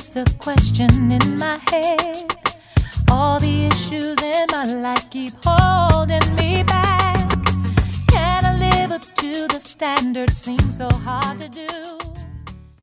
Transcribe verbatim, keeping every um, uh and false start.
the question in my head. All the issues in my life keep holding me back. Can I live up to the standard? Seems so hard to do.